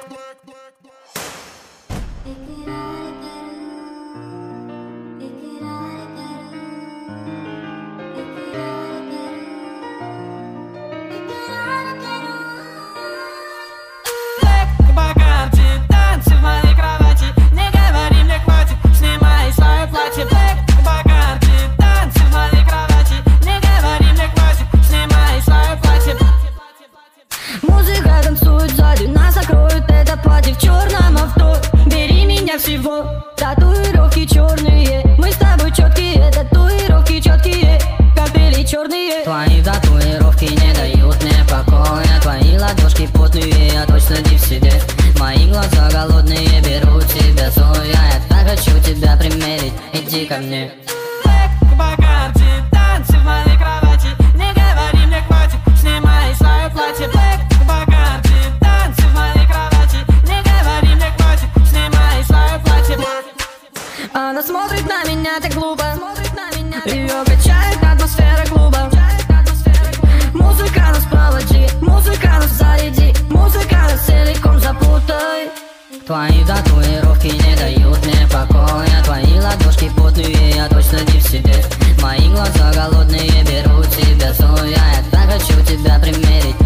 Музыка танцует сзади, нас закроют это платье в черном авто. Бери меня всего, татуировки черные. Мы с тобой четкие, татуировки четкие, капели черные. Твои татуировки не дают мне покоя. Твои ладошки потные, я точно не в себе. Мои глаза голодные, берут тебя зоя. Я так хочу тебя примерить, иди ко мне. По карте, танцы в моей кровати. Не говори мне хватит, снимай свое платье. По карте, танцы в моей кровати. Не говори мне хватит, снимай свое платье. Она смотрит на меня так глупо, ее качает атмосфера клуба. Музыка нас проводи, музыка нас заряди, музыка нас целиком запутай. Твои татуировки не дают мне покоя. Твои ладошки потные, я точно не в себе. Мои глаза голодные, берут тебя зоя. Я так хочу тебя примерить,